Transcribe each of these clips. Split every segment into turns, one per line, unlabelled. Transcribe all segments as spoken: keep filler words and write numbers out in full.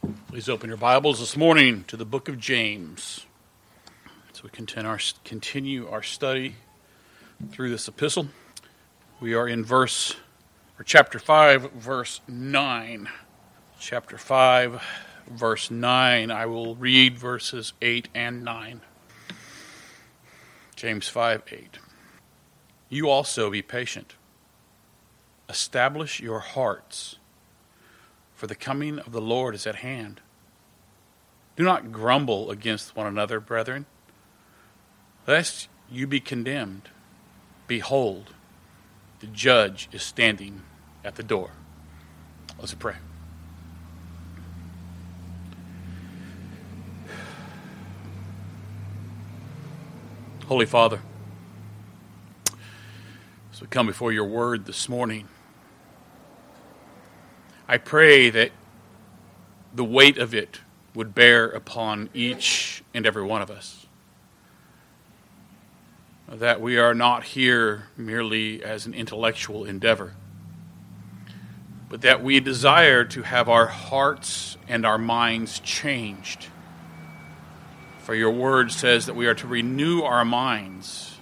Please open your Bibles this morning to the book of James. So we continue our, continue our study through this epistle. We are in verse, or chapter five, verse nine. Chapter five, verse nine. I will read verses eight and nine. James five, eight. You also be patient. Establish your hearts, for the coming of the Lord is at hand. Do not grumble against one another, brethren, lest you be condemned. Behold, the judge is standing at the door. Let's pray. Holy Father, as we come before your word this morning, I pray that the weight of it would bear upon each and every one of us. That we are not here merely as an intellectual endeavor, but that we desire to have our hearts and our minds changed. For your word says that we are to renew our minds,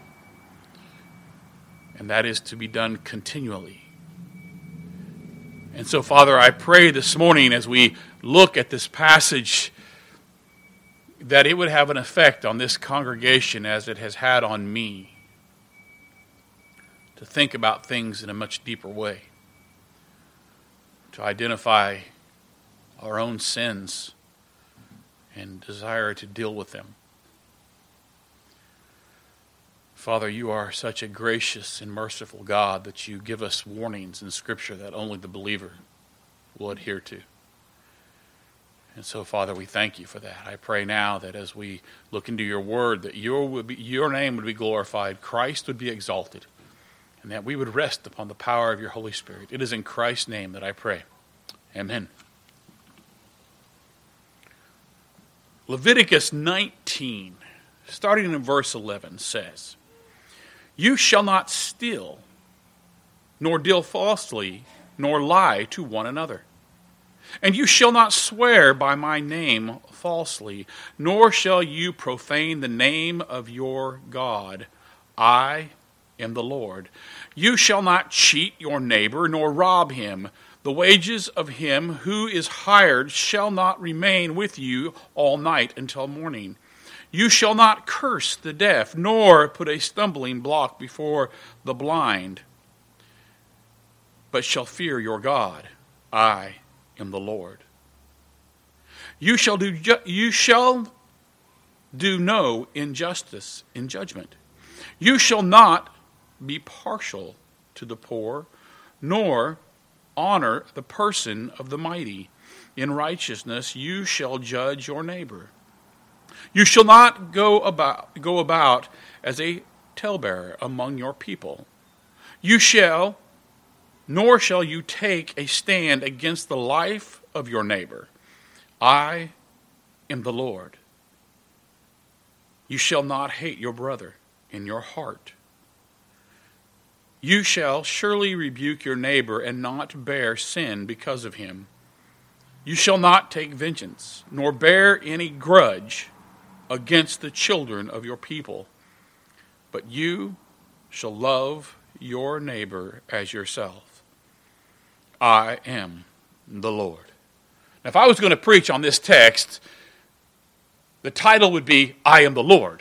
and that is to be done continually. And so, Father, I pray this morning as we look at this passage that it would have an effect on this congregation as it has had on me, to think about things in a much deeper way, to identify our own sins and desire to deal with them. Father, you are such a gracious and merciful God that you give us warnings in Scripture that only the believer will adhere to. And so, Father, we thank you for that. I pray now that as we look into your word, that your, would be, your name would be glorified, Christ would be exalted, and that we would rest upon the power of your Holy Spirit. It is in Christ's name that I pray. Amen. Leviticus nineteen, starting in verse eleven, says, "You shall not steal, nor deal falsely, nor lie to one another. And you shall not swear by my name falsely, nor shall you profane the name of your God. I am the Lord. You shall not cheat your neighbor, nor rob him. The wages of him who is hired shall not remain with you all night until morning. You shall not curse the deaf, nor put a stumbling block before the blind, but shall fear your God. I am the Lord. You shall do ju- you shall do no injustice in judgment. You shall not be partial to the poor, nor honor the person of the mighty. In righteousness you shall judge your neighbor. You shall not go about go about as a talebearer among your people. You shall, nor shall you take a stand against the life of your neighbor. I am the Lord. You shall not hate your brother in your heart. You shall surely rebuke your neighbor and not bear sin because of him. You shall not take vengeance, nor bear any grudge against the children of your people, but you shall love your neighbor as yourself. I am the Lord." Now, if I was going to preach on this text, the title would be, I am the Lord.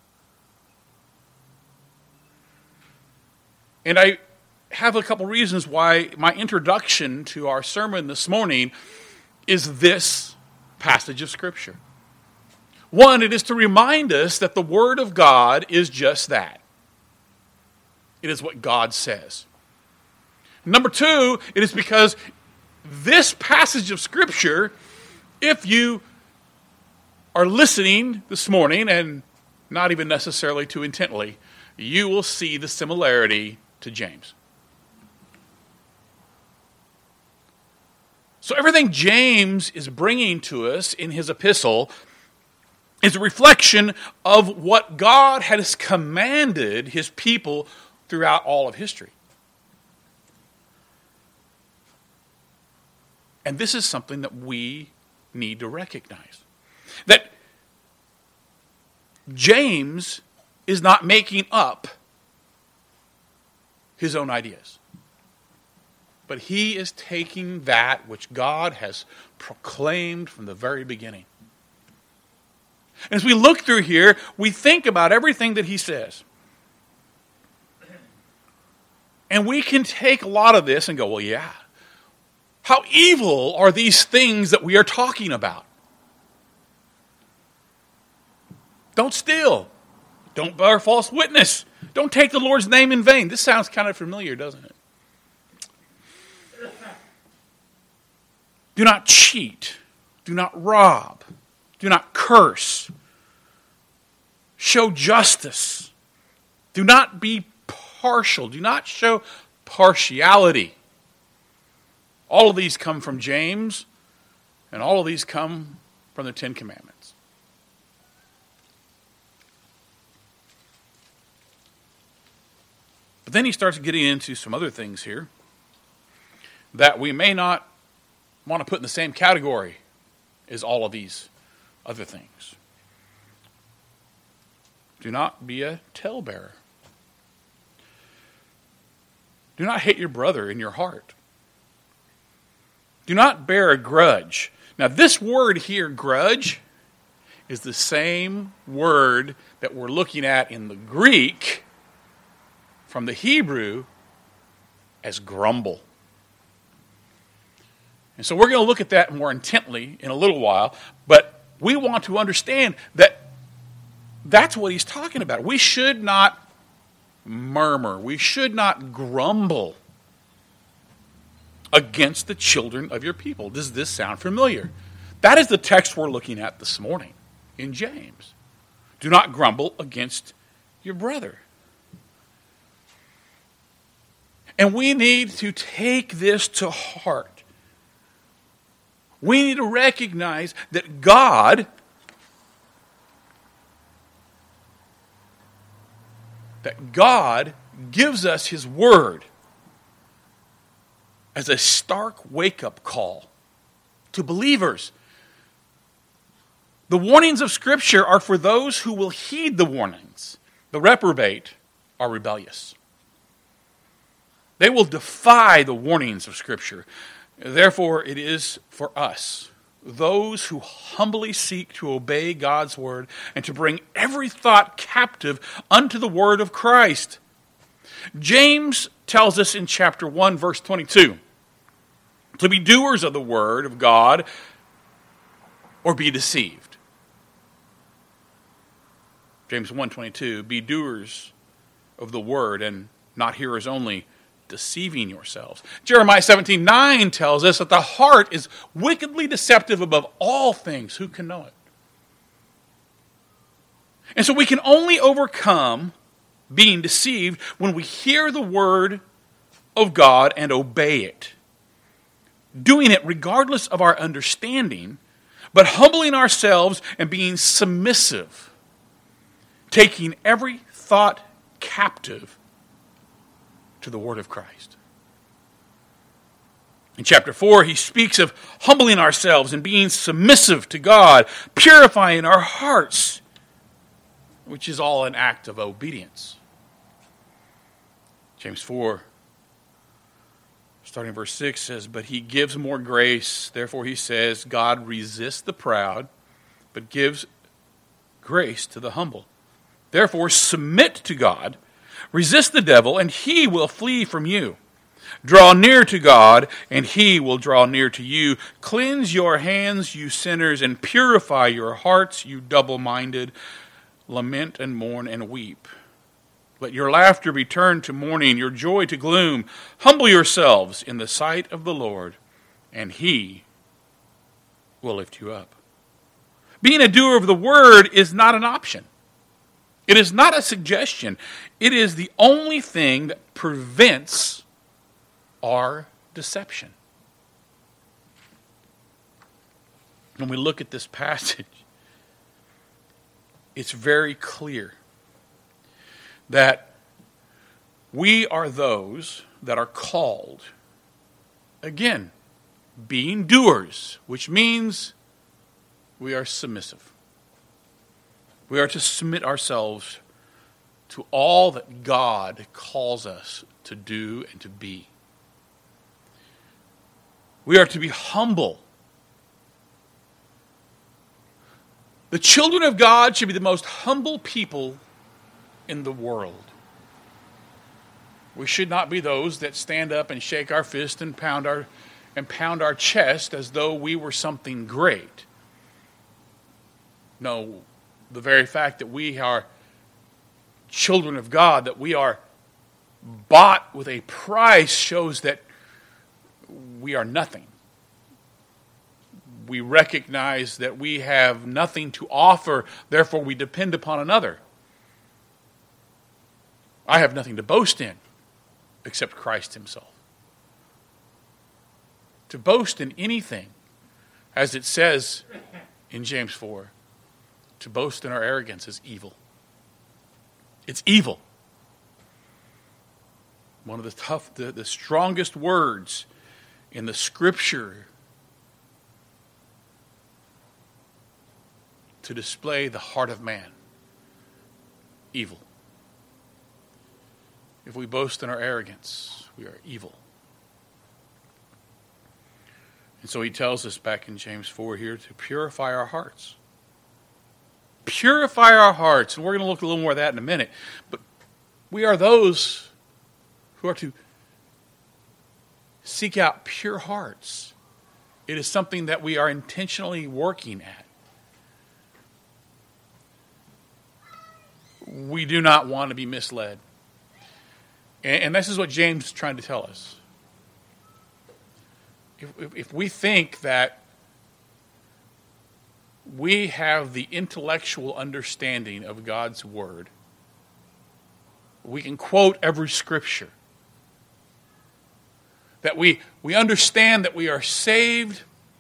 And I have a couple reasons why my introduction to our sermon this morning is this passage of Scripture. One, it is to remind us that the Word of God is just that. It is what God says. Number two, it is because this passage of Scripture, if you are listening this morning, and not even necessarily too intently, you will see the similarity to James. So everything James is bringing to us in his epistle is a reflection of what God has commanded his people throughout all of history. And this is something that we need to recognize. That James is not making up his own ideas. But he is taking that which God has proclaimed from the very beginning. And as we look through here, we think about everything that he says. And we can take a lot of this and go, well, yeah. How evil are these things that we are talking about? Don't steal. Don't bear false witness. Don't take the Lord's name in vain. This sounds kind of familiar, doesn't it? Do not cheat. Do not rob. Do not curse. Show justice. Do not be partial. Do not show partiality. All of these come from James, and all of these come from the Ten Commandments. But then he starts getting into some other things here that we may not want to put in the same category as all of these other things. Do not be a talebearer. Do not hate your brother in your heart. Do not bear a grudge. Now, this word here, grudge, is the same word that we're looking at in the Greek from the Hebrew as grumble. And so we're going to look at that more intently in a little while, but we want to understand that that's what he's talking about. We should not murmur. We should not grumble against the children of your people. Does this sound familiar? That is the text we're looking at this morning in James. Do not grumble against your brother. And we need to take this to heart. We need to recognize that God, that God gives us His Word as a stark wake-up call to believers. The warnings of Scripture are for those who will heed the warnings. The reprobate are rebellious. They will defy the warnings of Scripture. Therefore, it is for us, those who humbly seek to obey God's word and to bring every thought captive unto the word of Christ. James tells us in chapter one, verse twenty-two, to be doers of the word of God or be deceived. James one twenty-two, be doers of the word and not hearers only, deceiving yourselves. Jeremiah seventeen nine tells us that the heart is wickedly deceptive above all things. Who can know it? And so we can only overcome being deceived when we hear the word of God and obey it. Doing it regardless of our understanding, but humbling ourselves and being submissive. Taking every thought captive to the word of Christ. In chapter four, he speaks of humbling ourselves and being submissive to God, purifying our hearts, which is all an act of obedience. James four, starting verse six, says, but he gives more grace. Therefore he says, God resists the proud, but gives grace to the humble. Therefore submit to God. Resist the devil, and he will flee from you. Draw near to God, and he will draw near to you. Cleanse your hands, you sinners, and purify your hearts, you double-minded. Lament and mourn and weep. Let your laughter be turned to mourning, your joy to gloom. Humble yourselves in the sight of the Lord, and he will lift you up. Being a doer of the word is not an option. It is not a suggestion. It is the only thing that prevents our deception. When we look at this passage, it's very clear that we are those that are called, again, being doers, which means we are submissive. We are to submit ourselves to all that God calls us to do and to be. We are to be humble. The children of God should be the most humble people in the world. We should not be those that stand up and shake our fist and pound our and pound our chest as though we were something great. No, the very fact that we are children of God, that we are bought with a price, shows that we are nothing. We recognize that we have nothing to offer, therefore we depend upon another. I have nothing to boast in except Christ himself. To boast in anything, as it says in James four, to boast in our arrogance is evil. It's evil. One of the tough, the, the strongest words in the Scripture to display the heart of man. Evil. If we boast in our arrogance, we are evil. And so he tells us back in James four here to purify our hearts. Purify our hearts. And we're going to look a little more at that in a minute. But we are those who are to seek out pure hearts. It is something that we are intentionally working at. We do not want to be misled. And, and this is what James is trying to tell us. If, if, if we think that we have the intellectual understanding of God's Word, we can quote every Scripture, that we, we understand that we are saved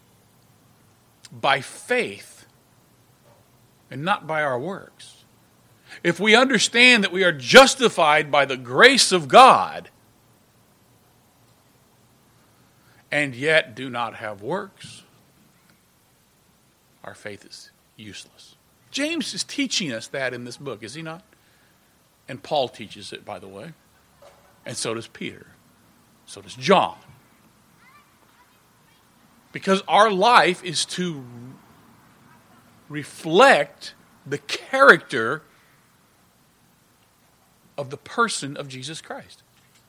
by faith and not by our works. If we understand that we are justified by the grace of God and yet do not have works, our faith is useless. James is teaching us that in this book, is he not? And Paul teaches it, by the way. And so does Peter. So does John. Because our life is to reflect the character of the person of Jesus Christ.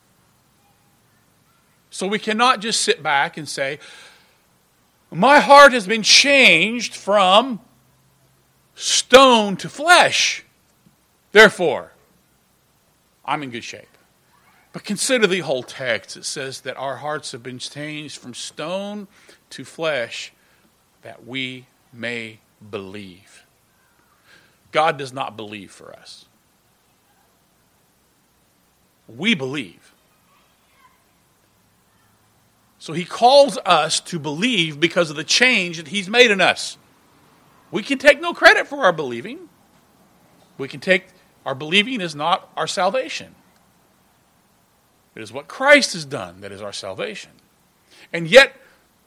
So we cannot just sit back and say, my heart has been changed from stone to flesh. Therefore, I'm in good shape. But consider the whole text. It says that our hearts have been changed from stone to flesh that we may believe. God does not believe for us. We believe. So he calls us to believe because of the change that he's made in us. We can take no credit for our believing. We can take, our believing is not our salvation. It is what Christ has done that is our salvation. And yet,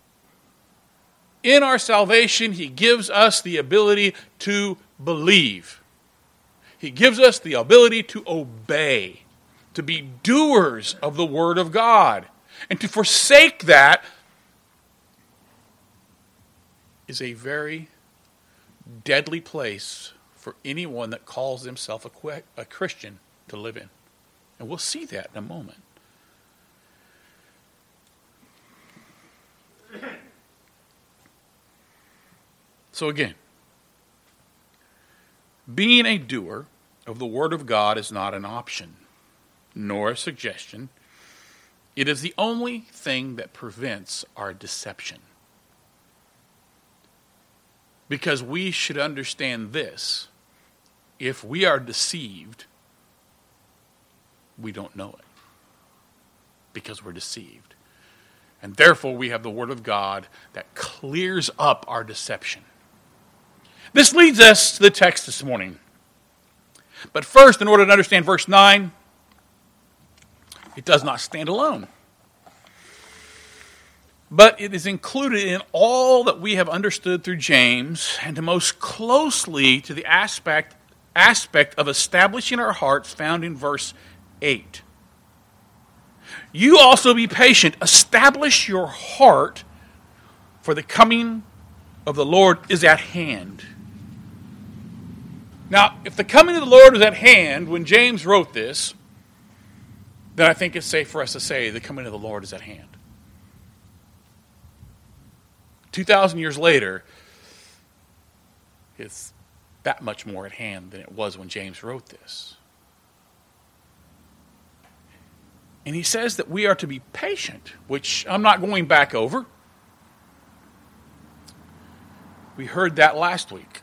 in our salvation, he gives us the ability to believe. He gives us the ability to obey, to be doers of the Word of God. And to forsake that is a very deadly place for anyone that calls himself a, que- a Christian to live in. And we'll see that in a moment. So again, being a doer of the Word of God is not an option, nor a suggestion. It is the only thing that prevents our deception. Because we should understand this. If we are deceived, we don't know it. Because we're deceived. And therefore we have the Word of God that clears up our deception. This leads us to the text this morning. But first, in order to understand verse nine, it does not stand alone. But it is included in all that we have understood through James, and to most closely to the aspect, aspect of establishing our hearts found in verse eight. You also be patient, establish your heart, for the coming of the Lord is at hand. Now, if the coming of the Lord is at hand when James wrote this, then I think it's safe for us to say the coming of the Lord is at hand. two thousand years later, it's that much more at hand than it was when James wrote this. And he says that we are to be patient, which I'm not going back over. We heard that last week.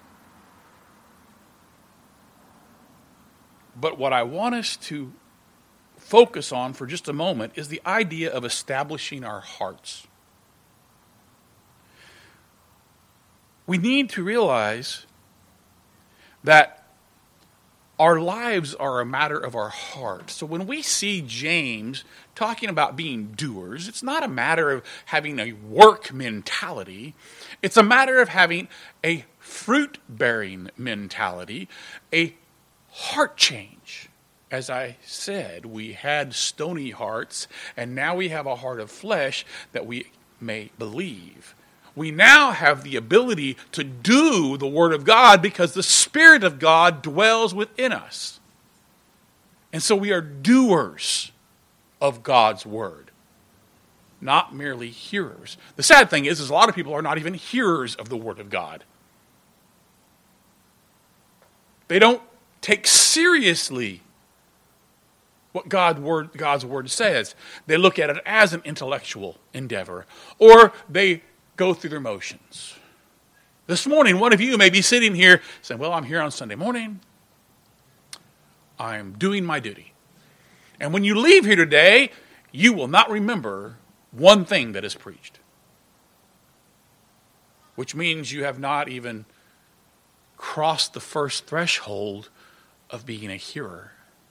But what I want us to focus on for just a moment is the idea of establishing our hearts. We need to realize that our lives are a matter of our heart. So when we see James talking about being doers, it's not a matter of having a work mentality. It's a matter of having a fruit-bearing mentality, a heart change. As I said, we had stony hearts, and now we have a heart of flesh that we may believe. We now have the ability to do the Word of God because the Spirit of God dwells within us. And so we are doers of God's Word, not merely hearers. The sad thing is, is a lot of people are not even hearers of the Word of God. They don't take seriously what God word, God's Word says. They look at it as an intellectual endeavor, or they go through their motions. This morning, one of you may be sitting here saying, well, I'm here on Sunday morning. I'm doing my duty. And when you leave here today, you will not remember one thing that is preached. Which means you have not even crossed the first threshold of being a hearer.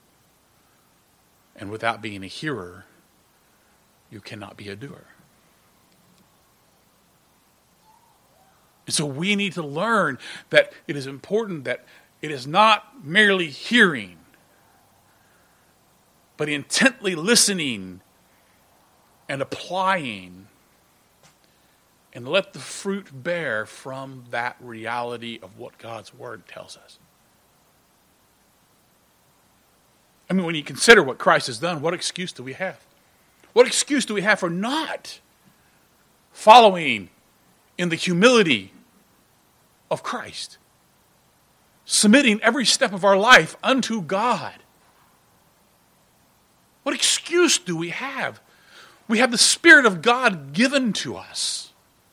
And without being a hearer, you cannot be a doer. And so we need to learn that it is important that it is not merely hearing, but intently listening and applying, and let the fruit bear from that reality of what God's Word tells us. I mean, when you consider what Christ has done, what excuse do we have? What excuse do we have for not following in the humility of Christ, submitting every step of our life unto God? What excuse do we have? We have the Spirit of God given to us.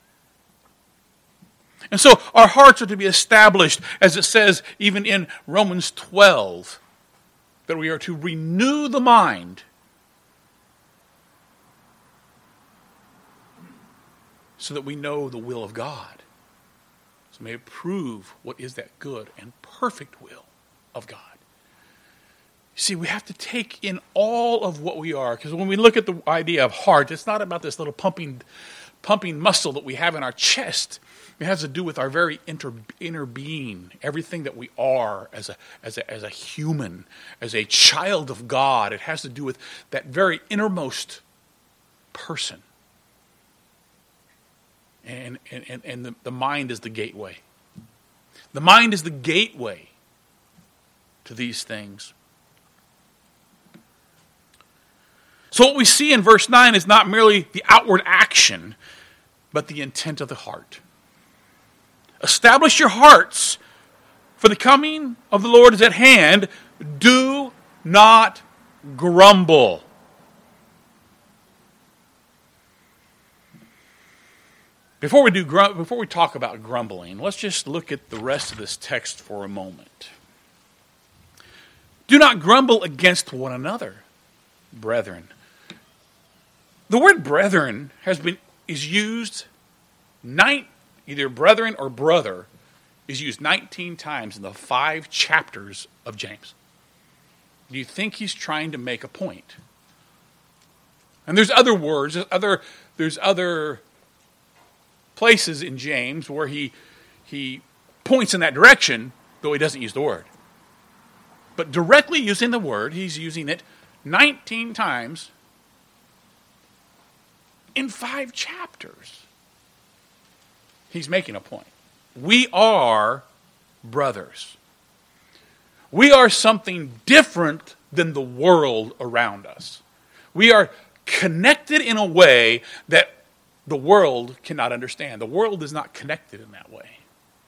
And so our hearts are to be established, as it says even in Romans twelve, that we are to renew the mind so that we know the will of God. So may it prove what is that good and perfect will of God. See, we have to take in all of what we are, because when we look at the idea of heart, it's not about this little pumping, pumping muscle that we have in our chest. It has to do with our very inter, inner being, everything that we are as a, as a as a human, as a child of God. It has to do with that very innermost person. And, and, and the, the mind is the gateway. The mind is the gateway to these things. So what we see in verse nine is not merely the outward action, but the intent of the heart. Establish your hearts, for the coming of the Lord is at hand. Do not grumble. Before we do, before we talk about grumbling, let's just look at the rest of this text for a moment. Do not grumble against one another, brethren. The word brethren has been is used nine, either brethren or brother is used nineteen times in the five chapters of James. Do you think he's trying to make a point? And there's other words, there's other, there's other places in James where he he points in that direction, though he doesn't use the word. But directly using the word, he's using it nineteen times in five chapters. He's making a point. We are brothers. We are something different than the world around us. We are connected in a way that the world cannot understand. The world is not connected in that way.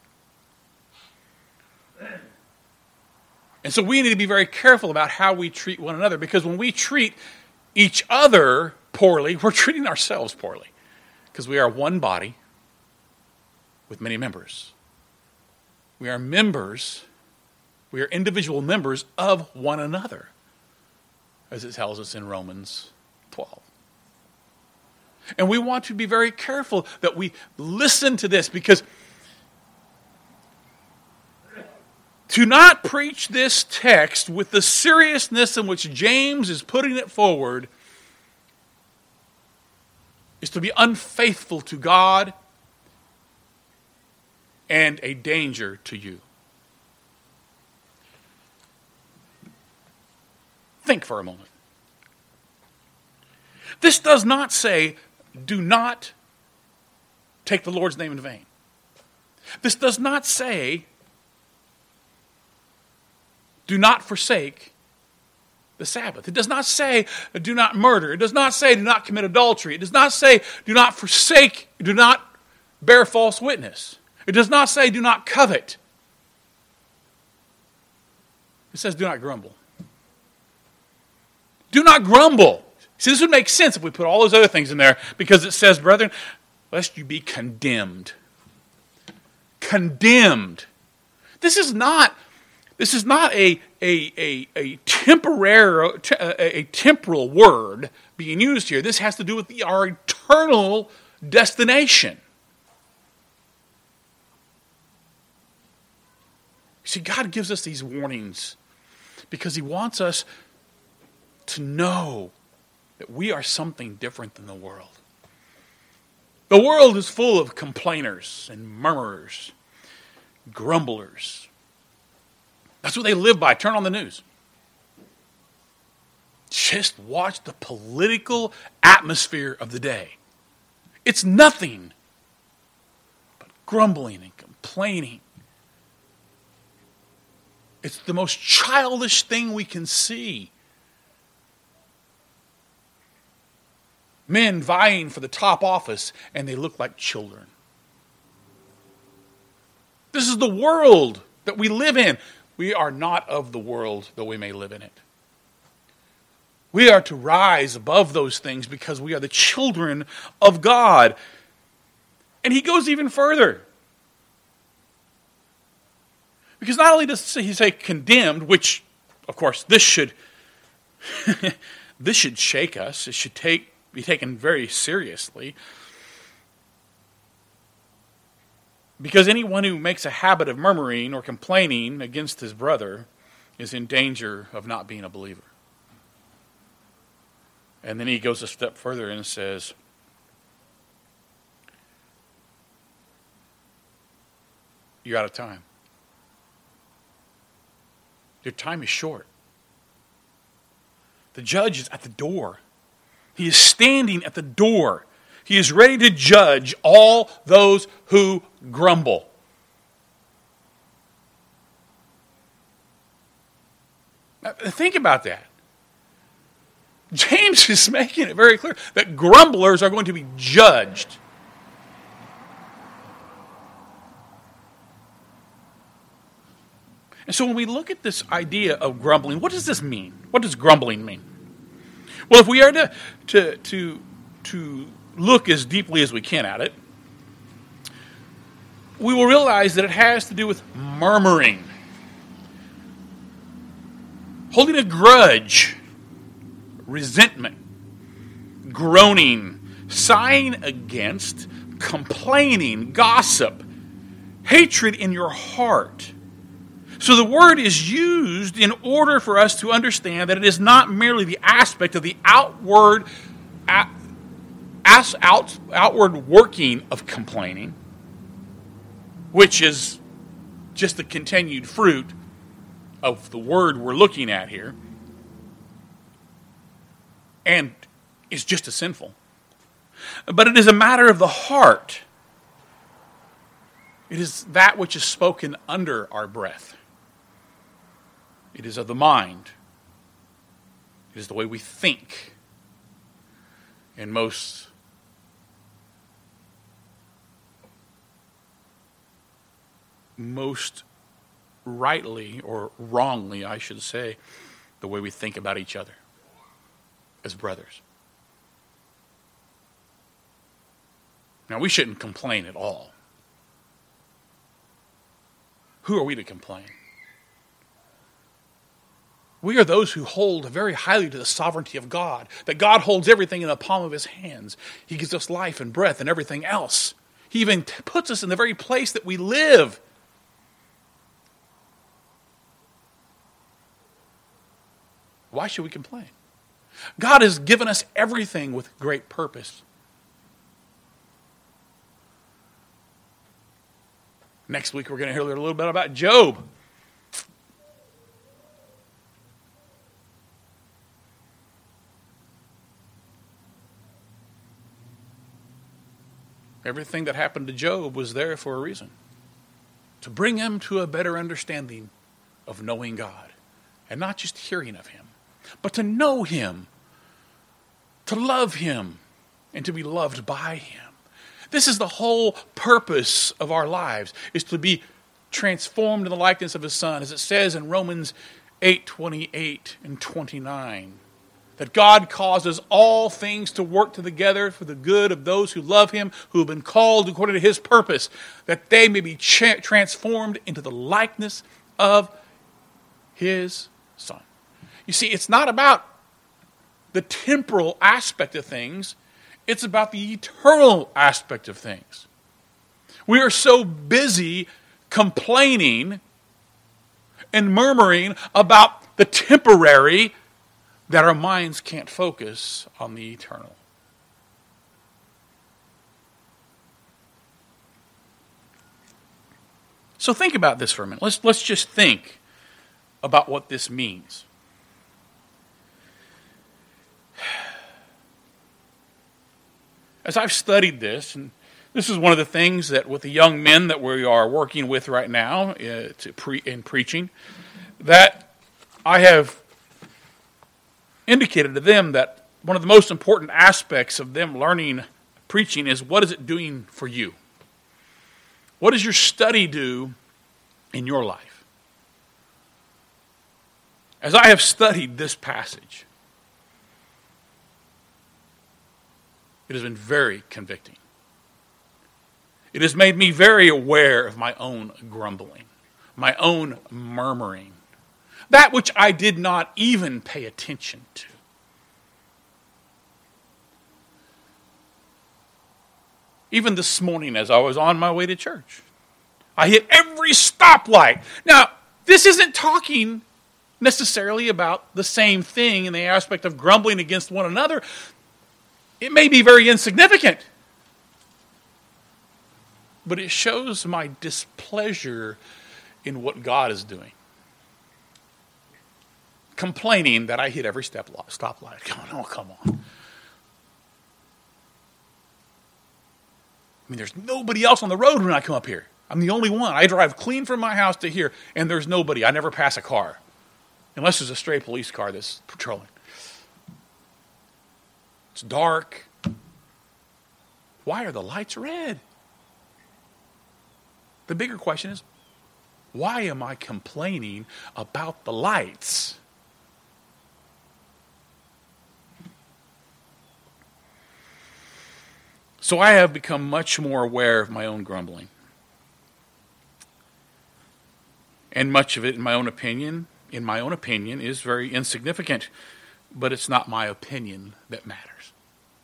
And so we need to be very careful about how we treat one another, because when we treat each other poorly, we're treating ourselves poorly, because we are one body with many members. We are members, we are individual members of one another, as it tells us in Romans twelve. And we want to be very careful that we listen to this, because to not preach this text with the seriousness in which James is putting it forward is to be unfaithful to God and a danger to you. Think for a moment. This does not say, do not take the Lord's name in vain. This does not say, do not forsake the Sabbath. It does not say, do not murder. It does not say, do not commit adultery. It does not say, do not forsake, do not bear false witness. It does not say, do not covet. It says, do not grumble. Do not grumble. See, this would make sense if we put all those other things in there, because it says, brethren, lest you be condemned. Condemned. This is not, this is not a, a, a, a, temporary, a, a temporal word being used here. This has to do with the, our eternal destination. See, God gives us these warnings because He wants us to know that we are something different than the world. The world is full of complainers and murmurers, grumblers. That's what they live by. Turn on the news. Just watch the political atmosphere of the day. It's nothing but grumbling and complaining. It's the most childish thing we can see. Men vying for the top office, and they look like children. This is the world that we live in. We are not of the world, though we may live in it. We are to rise above those things because we are the children of God. And He goes even further. Because not only does He say condemned, which, of course, this should this should shake us. It should take be taken very seriously. Because anyone who makes a habit of murmuring or complaining against his brother is in danger of not being a believer. And then he goes a step further and says, you're out of time. Your time is short. The judge is at the door. He is standing at the door. He is ready to judge all those who grumble. Now, think about that. James is making it very clear that grumblers are going to be judged. And so when we look at this idea of grumbling, what does this mean? What does grumbling mean? Well, if we are to, to, to, to look as deeply as we can at it, we will realize that it has to do with murmuring, holding a grudge, resentment, groaning, sighing against, complaining, gossip, hatred in your heart. So the word is used in order for us to understand that it is not merely the aspect of the outward as, out, outward working of complaining, which is just the continued fruit of the word we're looking at here, and is just as sinful. But it is a matter of the heart. It is that which is spoken under our breath. It is of the mind. It is the way we think. And most most rightly, or wrongly, I should say, the way we think about each other as brothers. Now, we shouldn't complain at all. Who are we to complain? We are those who hold very highly to the sovereignty of God, that God holds everything in the palm of his hands. He gives us life and breath and everything else. He even puts us in the very place that we live. Why should we complain? God has given us everything with great purpose. Next week we're going to hear a little bit about Job. Everything that happened to Job was there for a reason. To bring him to a better understanding of knowing God. And not just hearing of him, but to know him, to love him, and to be loved by him. This is the whole purpose of our lives, is to be transformed in the likeness of his Son, as it says in Romans eight twenty-eight and twenty-nine. That God causes all things to work together for the good of those who love him, who have been called according to his purpose, that they may be cha- transformed into the likeness of his Son. You see, it's not about the temporal aspect of things. It's about the eternal aspect of things. We are so busy complaining and murmuring about the temporary that our minds can't focus on the eternal. So think about this for a minute. Let's, let's just think about what this means. As I've studied this, and this is one of the things that with the young men that we are working with right now uh, to pre- in preaching, that I have indicated to them that one of the most important aspects of them learning preaching is, what is it doing for you? What does your study do in your life? As I have studied this passage, it has been very convicting. It has made me very aware of my own grumbling, my own murmuring, that which I did not even pay attention to. Even this morning as I was on my way to church, I hit every stoplight. Now, this isn't talking necessarily about the same thing in the aspect of grumbling against one another. It may be very insignificant, but it shows my displeasure in what God is doing. Complaining that I hit every step stoplight. Going, oh, come on. I mean, there's nobody else on the road when I come up here. I'm the only one. I drive clean from my house to here, and there's nobody. I never pass a car, unless there's a stray police car that's patrolling. It's dark. Why are the lights red? The bigger question is, why am I complaining about the lights? So I have become much more aware of my own grumbling. And much of it, in my own opinion, in my own opinion, is very insignificant. But it's not my opinion that matters.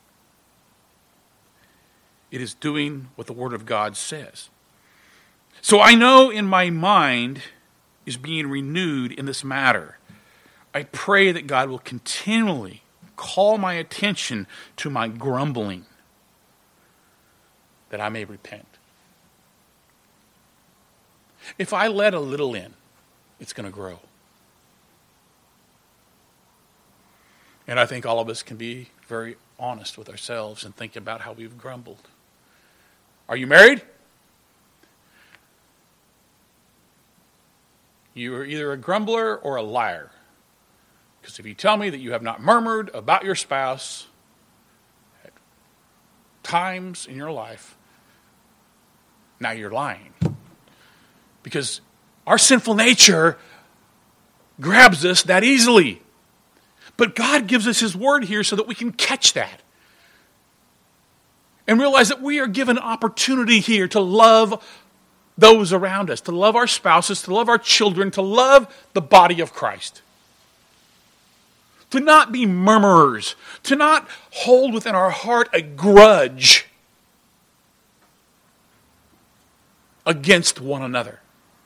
It is doing what the Word of God says. So I know in my mind is being renewed in this matter. I pray that God will continually call my attention to my grumbling. that I may repent. If I let a little in, it's going to grow. And I think all of us can be very honest with ourselves and think about how we've grumbled. Are you married? You are either a grumbler or a liar. Because if you tell me that you have not murmured about your spouse at times in your life, now you're lying. Because our sinful nature grabs us that easily. But God gives us His word here so that we can catch that. And realize that we are given opportunity here to love those around us, to love our spouses, to love our children, to love the body of Christ. To not be murmurers, to not hold within our heart a grudge against one another.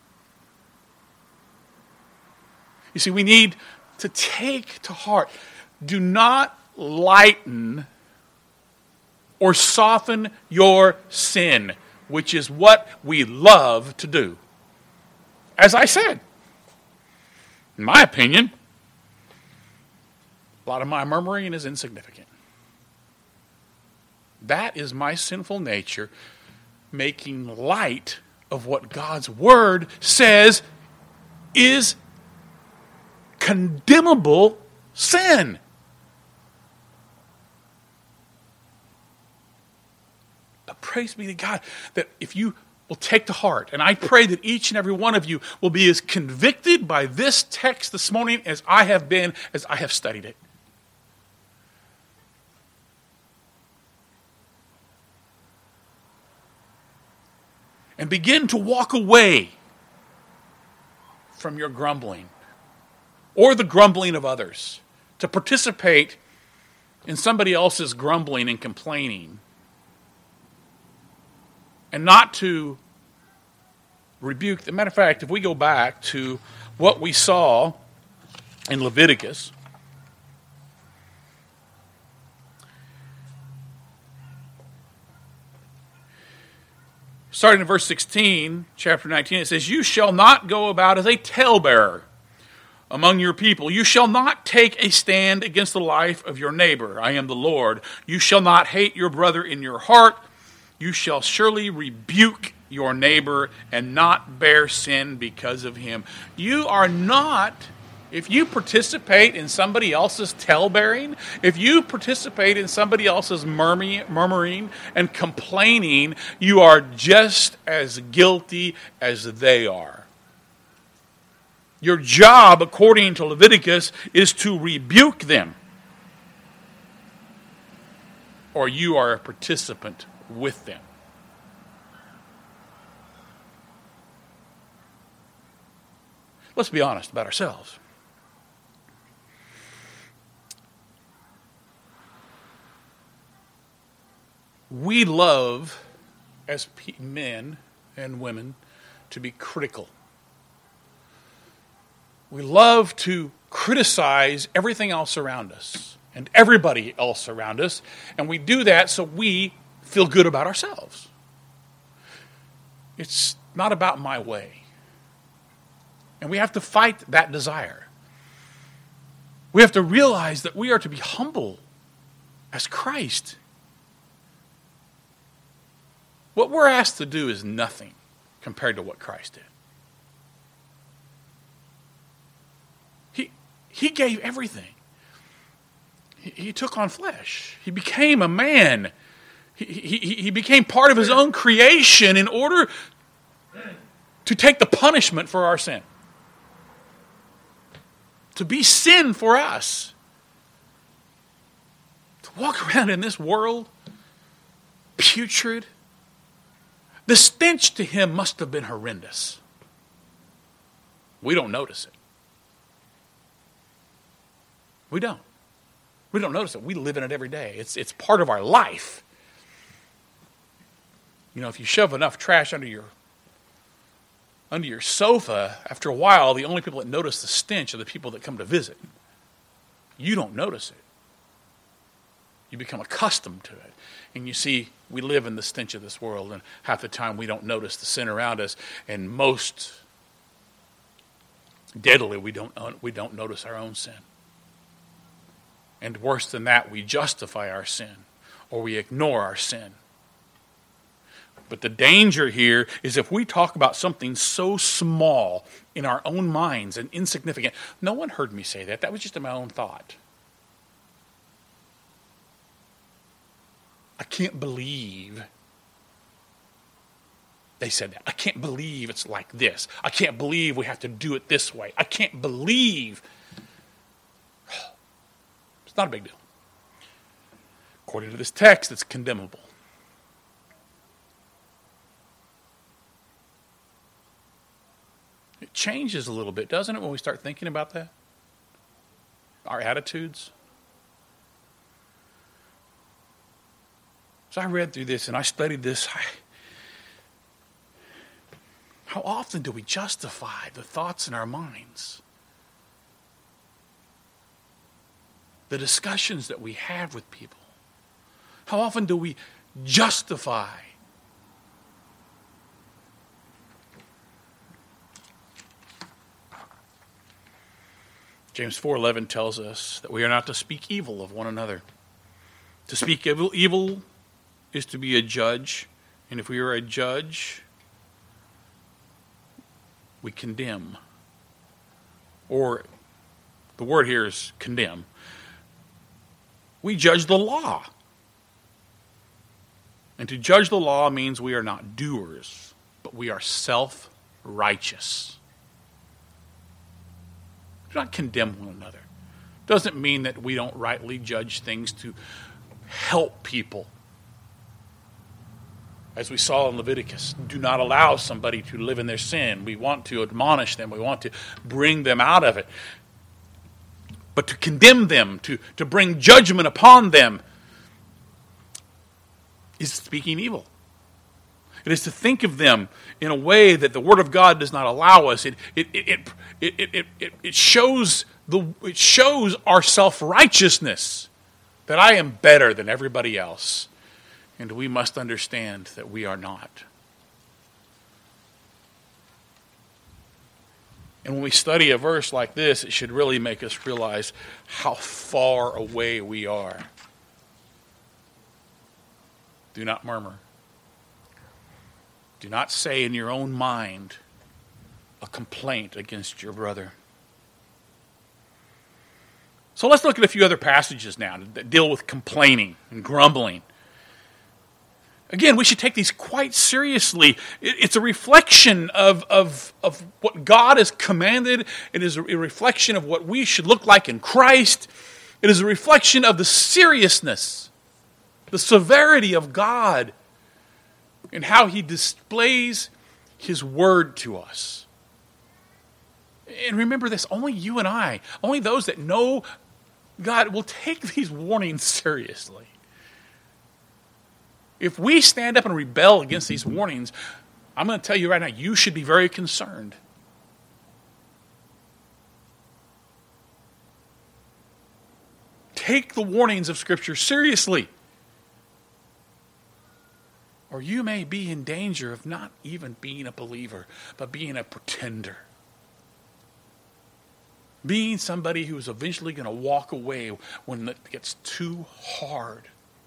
You see, we need to take to heart, do not lighten or soften your sin, which is what we love to do. As I said, in my opinion, a lot of my murmuring is insignificant. That is my sinful nature making light of what God's word says is condemnable sin. But praise be to God that if you will take to heart, and I pray that each and every one of you will be as convicted by this text this morning as I have been as I have studied it. And begin to walk away from your grumbling or the grumbling of others, to participate in somebody else's grumbling and complaining, and not to rebuke. As a matter of fact, if we go back to what we saw in Leviticus, starting in verse sixteen, chapter nineteen, it says, "You shall not go about as a talebearer among your people. You shall not take a stand against the life of your neighbor. I am the Lord. You shall not hate your brother in your heart. You shall surely rebuke your neighbor and not bear sin because of him." You are not, if you participate in somebody else's talebearing, if you participate in somebody else's murmuring and complaining, you are just as guilty as they are. Your job, according to Leviticus, is to rebuke them, or you are a participant with them. Let's be honest about ourselves. We love, as men and women, to be critical. We love to criticize everything else around us and everybody else around us, and we do that so we feel good about ourselves. It's not about my way. And we have to fight that desire. We have to realize that we are to be humble as Christ. What we're asked to do is nothing compared to what Christ did. He, he gave everything. He, he took on flesh. He became a man. He, he, he became part of his own creation in order to take the punishment for our sin. To be sin for us. To walk around in this world putrid. The stench to him must have been horrendous. We don't notice it. We don't. We don't notice it. We live in it every day. It's, it's part of our life. You know, if you shove enough trash under your under your sofa, after a while, the only people that notice the stench are the people that come to visit. You don't notice it. You become accustomed to it. And you see, we live in the stench of this world, and half the time we don't notice the sin around us, and most deadly we don't we don't notice our own sin. And worse than that, we justify our sin, or we ignore our sin. But the danger here is if we talk about something so small in our own minds and insignificant. No one heard me say that. That was just in my own thought. I can't believe they said that. I can't believe it's like this. I can't believe we have to do it this way. I can't believe. It's not a big deal. According to this text, it's condemnable. It changes a little bit, doesn't it, when we start thinking about that? Our attitudes. So I read through this and I studied this. I, how often do we justify the thoughts in our minds? The discussions that we have with people. How often do we justify? James four eleven tells us that we are not to speak evil of one another. To speak evil, evil is to be a judge, and if we are a judge, we condemn. Or the word here is condemn. We judge the law. And to judge the law means we are not doers, but we are self-righteous. Do not condemn one another. Doesn't mean that we don't rightly judge things to help people. As we saw in Leviticus, do not allow somebody to live in their sin. We want to admonish them. We want to bring them out of it. But to condemn them, to, to bring judgment upon them, is speaking evil. It is to think of them in a way that the Word of God does not allow us. It it it it it it, it, it shows the it shows our self-righteousness, that I am better than everybody else. And we must understand that we are not. And when we study a verse like this, it should really make us realize how far away we are. Do not murmur. Do not say in your own mind a complaint against your brother. So let's look at a few other passages now that deal with complaining and grumbling. Again, we should take these quite seriously. It's a reflection of, of, of what God has commanded. It is a reflection of what we should look like in Christ. It is a reflection of the seriousness, the severity of God, and how He displays His Word to us. And remember this, only you and I, only those that know God will take these warnings seriously. If we stand up and rebel against these warnings, I'm going to tell you right now, you should be very concerned. Take the warnings of Scripture seriously, or you may be in danger of not even being a believer, but being a pretender. Being somebody who is eventually going to walk away when it gets too hard.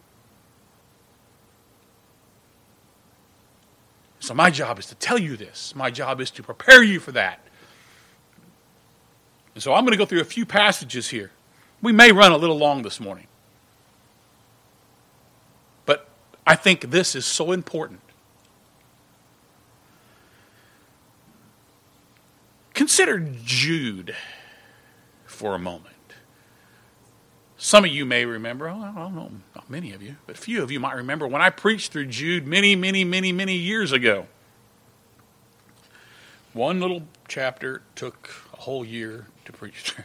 So my job is to tell you this. My job is to prepare you for that. And so I'm going to go through a few passages here. We may run a little long this morning. But I think this is so important. Consider Jude for a moment. Some of you may remember, I don't know, not many of you, but a few of you might remember when I preached through Jude many, many, many, many years ago. One little chapter took a whole year to preach through.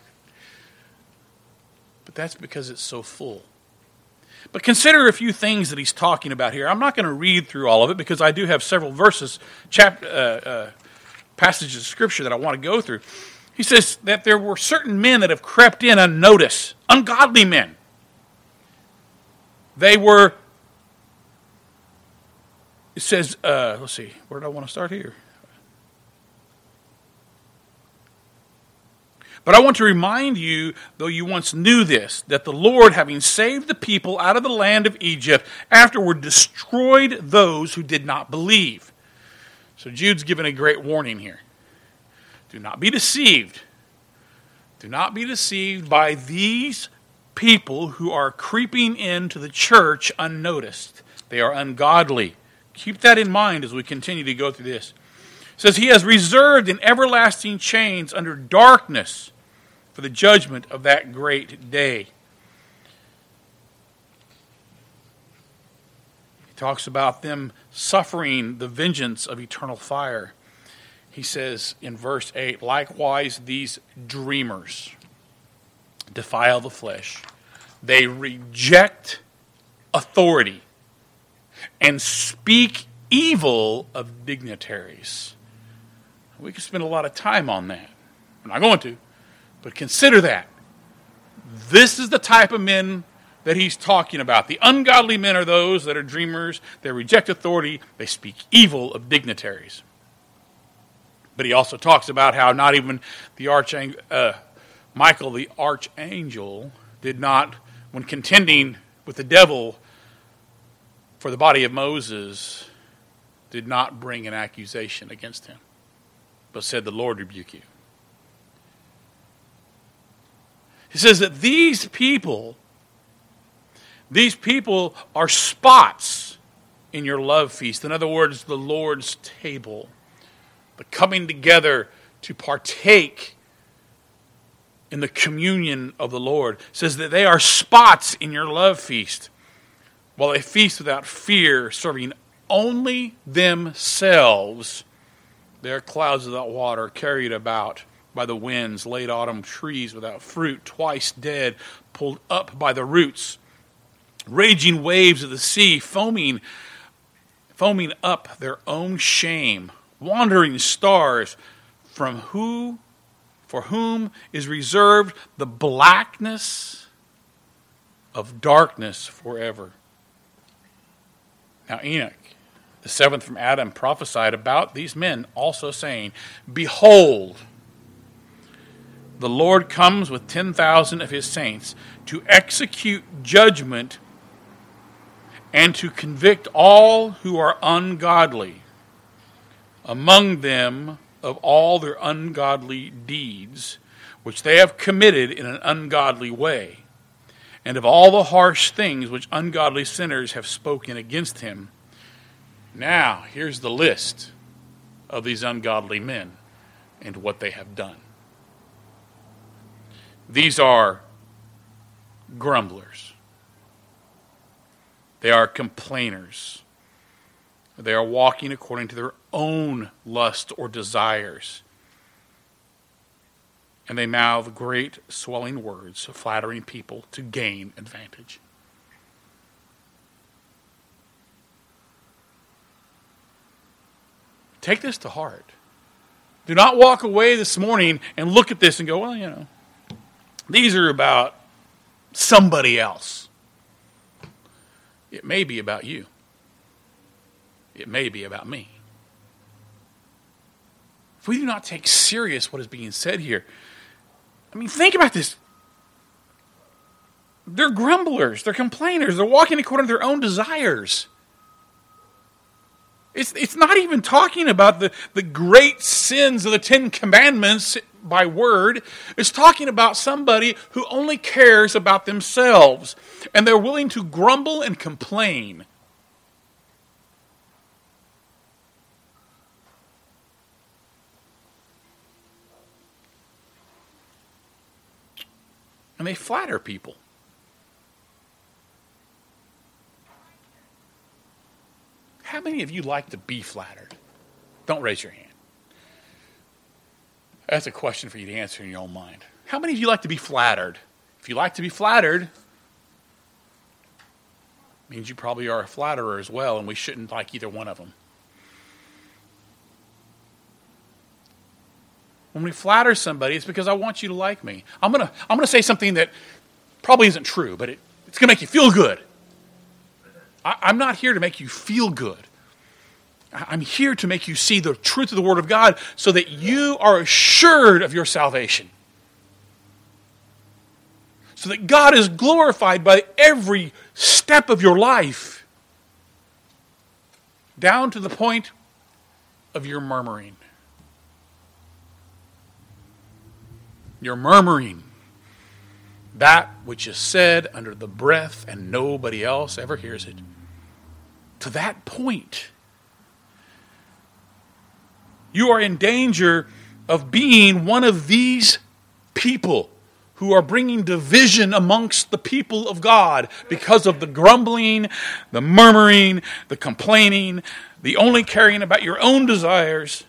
But that's because it's so full. But consider a few things that he's talking about here. I'm not going to read through all of it because I do have several verses, chap, uh, uh, passages of Scripture that I want to go through. He says that there were certain men that have crept in unnoticed, ungodly men. They were, it says, uh, let's see, where did I want to start here? But I want to remind you, though you once knew this, that the Lord, having saved the people out of the land of Egypt, afterward destroyed those who did not believe. So Jude's given a great warning here. Do not be deceived. Do not be deceived by these people who are creeping into the church unnoticed. They are ungodly. Keep that in mind as we continue to go through this. It says, he has reserved in everlasting chains under darkness for the judgment of that great day. He talks about them suffering the vengeance of eternal fire. He says in verse eight, likewise these dreamers defile the flesh. They reject authority and speak evil of dignitaries. We could spend a lot of time on that. I'm not going to, but consider that. This is the type of men that he's talking about. The ungodly men are those that are dreamers. They reject authority. They speak evil of dignitaries. But he also talks about how not even the archangel, uh, Michael the archangel did not, when contending with the devil for the body of Moses, did not bring an accusation against him, but said, the Lord rebuke you. He says that these people, these people are spots in your love feast. In other words, the Lord's table. The coming together to partake in the communion of the Lord. It says that they are spots in your love feast. While they feast without fear, serving only themselves. They are clouds without water, carried about by the winds, late autumn trees without fruit, twice dead, pulled up by the roots, raging waves of the sea, foaming, foaming up their own shame, wandering stars, from who, for whom is reserved the blackness of darkness forever. Now Enoch, the seventh from Adam, prophesied about these men, also saying, behold, the Lord comes with ten thousand of his saints to execute judgment and to convict all who are ungodly, among them of all their ungodly deeds, which they have committed in an ungodly way, and of all the harsh things which ungodly sinners have spoken against him. Now, here's the list of these ungodly men and what they have done. These are grumblers. They are complainers. They are walking according to their own lust or desires. And they mouth great swelling words, flattering people to gain advantage. Take this to heart. Do not walk away this morning and look at this and go, well, you know, these are about somebody else. It may be about you. It may be about me. If we do not take serious what is being said here, I mean, think about this. They're grumblers. They're complainers. They're walking according to their own desires. It's, it's not even talking about the, the great sins of the Ten Commandments by word. It's talking about somebody who only cares about themselves. And they're willing to grumble and complain. And they flatter people. How many of you like to be flattered? Don't raise your hand. That's a question for you to answer in your own mind. How many of you like to be flattered? If you like to be flattered, it means you probably are a flatterer as well, and we shouldn't like either one of them. When we flatter somebody, it's because I want you to like me. I'm gonna I'm gonna say something that probably isn't true, but it, it's gonna make you feel good. I, I'm not here to make you feel good. I'm here to make you see the truth of the Word of God so that you are assured of your salvation. So that God is glorified by every step of your life, down to the point of your murmuring. You're murmuring that which is said under the breath and nobody else ever hears it. To that point, you are in danger of being one of these people who are bringing division amongst the people of God because of the grumbling, the murmuring, the complaining, the only caring about your own desires.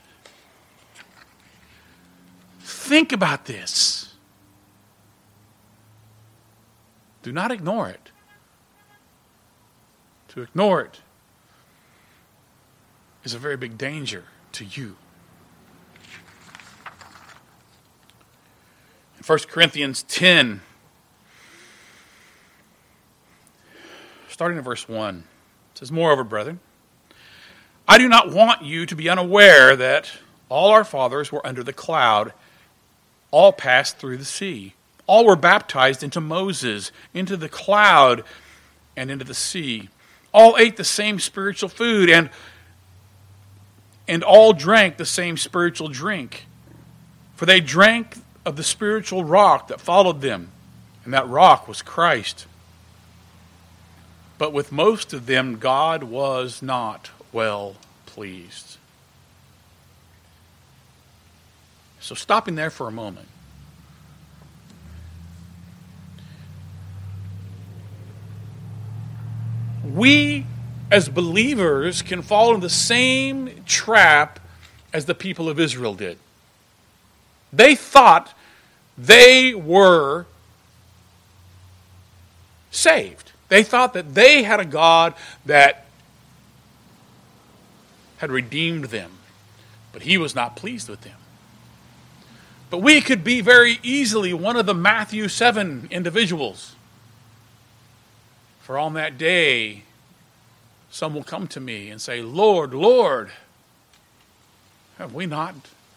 Think about this. Do not ignore it. To ignore it is a very big danger to you. In First Corinthians ten, starting in verse one, it says, "Moreover, brethren, I do not want you to be unaware that all our fathers were under the cloud, all passed through the sea. All were baptized into Moses, into the cloud, and into the sea. All ate the same spiritual food, and, and all drank the same spiritual drink. For they drank of the spiritual rock that followed them, and that rock was Christ. But with most of them God was not well pleased." So stopping there for a moment. We, as believers, can fall in the same trap as the people of Israel did. They thought they were saved. They thought that they had a God that had redeemed them, but he was not pleased with them. But we could be very easily one of the Matthew seven individuals. For on that day, some will come to me and say, "Lord, Lord, have we not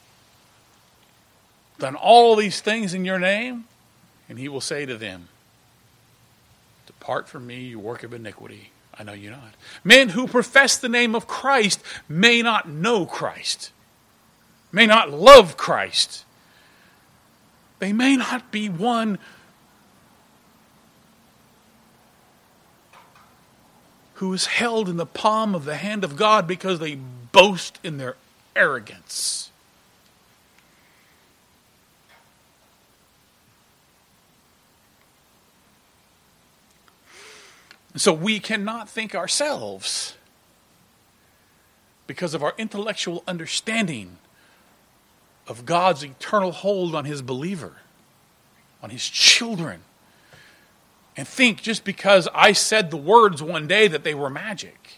done all these things in your name?" And he will say to them, "Depart from me, you work of iniquity. I know you not." Men who profess the name of Christ may not know Christ, may not love Christ. They may not be one who is held in the palm of the hand of God because they boast in their arrogance. And so we cannot think ourselves, because of our intellectual understanding of God's eternal hold on his believer, on his children, and think just because I said the words one day that they were magic.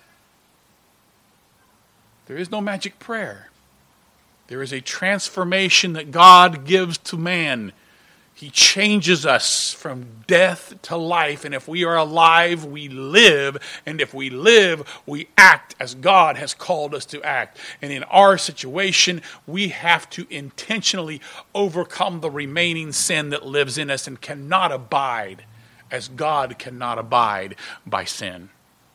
There is no magic prayer. There is a transformation that God gives to man. He changes us from death to life. And if we are alive, we live. And if we live, we act as God has called us to act. And in our situation, we have to intentionally overcome the remaining sin that lives in us and cannot abide, as God cannot abide by sin.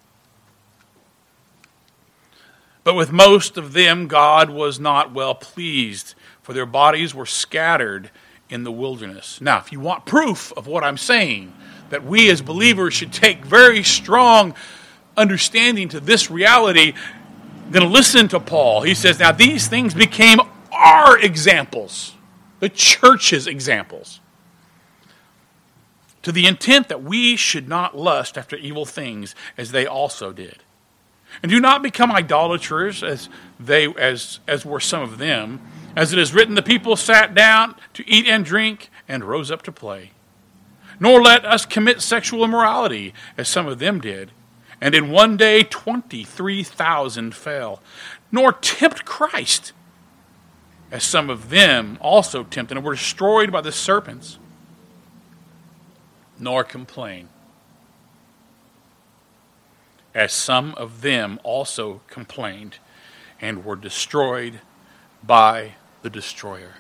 But with most of them, God was not well pleased, for their bodies were scattered in the wilderness. Now, if you want proof of what I'm saying, that we as believers should take very strong understanding to this reality, then listen to Paul. He says, now these things became our examples, the church's examples, to the intent that we should not lust after evil things as they also did. And do not become idolaters as they as as were some of them. As it is written, the people sat down to eat and drink and rose up to play. Nor let us commit sexual immorality, as some of them did. And in one day twenty-three thousand fell. Nor tempt Christ, as some of them also tempted and were destroyed by the serpents. Nor complain. as some of them also complained and were destroyed by the destroyer.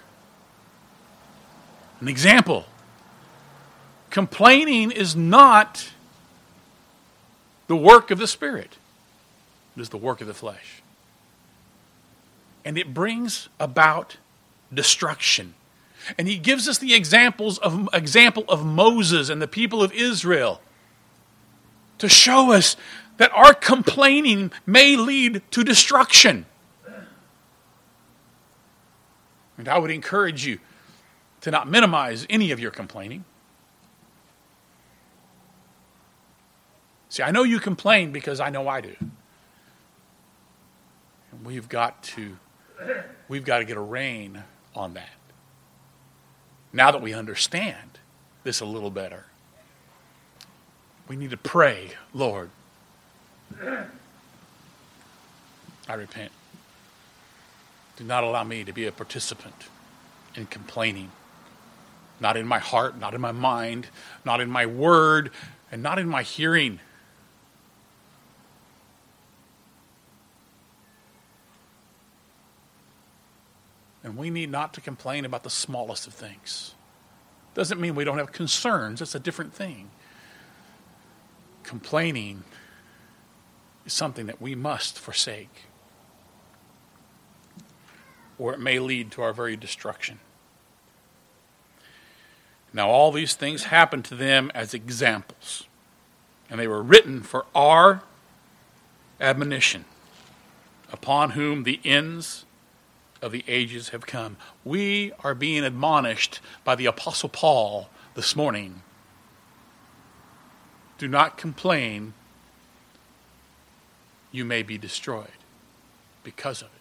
An example. Complaining is not the work of the Spirit. It is the work of the flesh. And it brings about destruction. And he gives us the examples of example of Moses and the people of Israel to show us that our complaining may lead to destruction. And I would encourage you to not minimize any of your complaining. See, I know you complain because I know I do. And we've got to, we've got to get a rein on that. Now that we understand this a little better, we need to pray, Lord, I repent. Do not allow me to be a participant in complaining. Not in my heart, not in my mind, not in my word, and not in my hearing. And we need not to complain about the smallest of things. Doesn't mean we don't have concerns. It's a different thing. Complaining is something that we must forsake, or it may lead to our very destruction. Now, all these things happened to them as examples, and they were written for our admonition, upon whom the ends of the ages have come. We are being admonished by the Apostle Paul this morning. Do not complain. You may be destroyed because of it.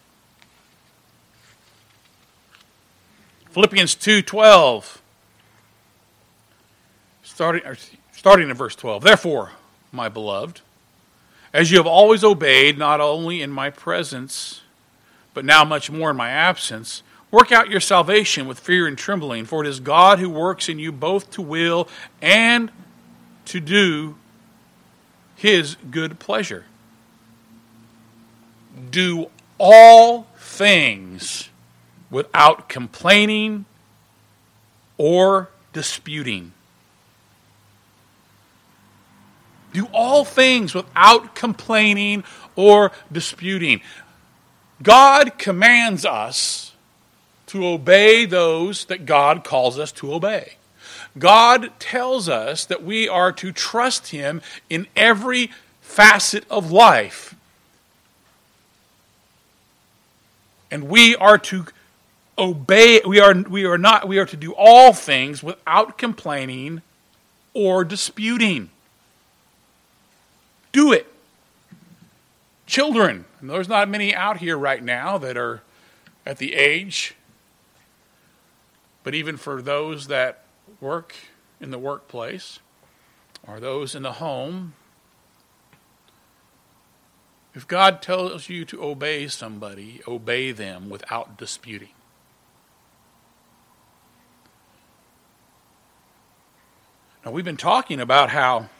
Philippians two twelve, starting, starting in verse twelve. Therefore, my beloved, as you have always obeyed, not only in my presence, but now much more in my absence, work out your salvation with fear and trembling, for it is God who works in you both to will and to do his good pleasure. Do all things without complaining or disputing. Do all things without complaining or disputing. God commands us to obey those that God calls us to obey. God tells us that we are to trust him in every facet of life. And we are to obey, we are we are not we are to do all things without complaining or disputing. Do it. Children, and there's not many out here right now that are at the age, but even for those that work in the workplace or those in the home, if God tells you to obey somebody, obey them without disputing. Now, we've been talking about how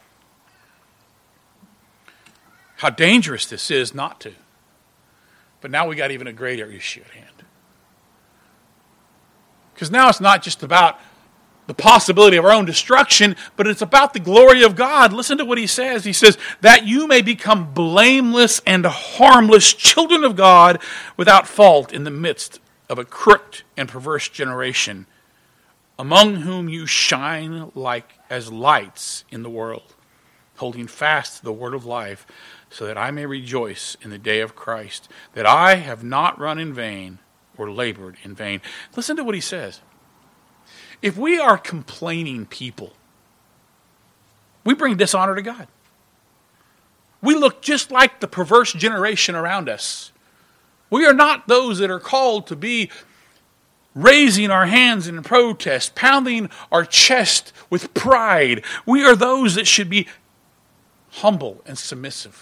how dangerous this is not to. But now we got even a greater issue at hand. Because now it's not just about the possibility of our own destruction, but it's about the glory of God. Listen to what he says. He says, that you may become blameless and harmless children of God without fault in the midst of a crooked and perverse generation, among whom you shine like as lights in the world, holding fast to the word of life, so that I may rejoice in the day of Christ, that I have not run in vain or labored in vain. Listen to what he says. If we are complaining people, we bring dishonor to God. We look just like the perverse generation around us. We are not those that are called to be raising our hands in protest, pounding our chest with pride. We are those that should be humble and submissive,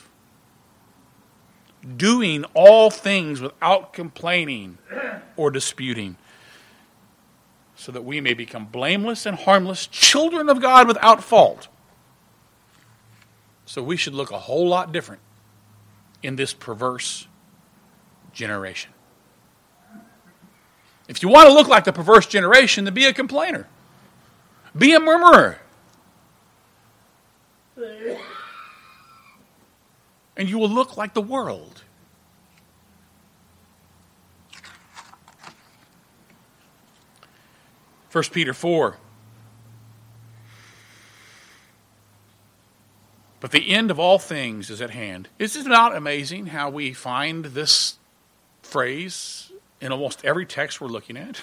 doing all things without complaining or disputing, so that we may become blameless and harmless children of God without fault So we should look a whole lot different in this perverse generation. If you want to look like the perverse generation, then be a complainer. Be a murmurer. And you will look like the world. First Peter four. But the end of all things is at hand. Is it not amazing how we find this phrase in almost every text we're looking at?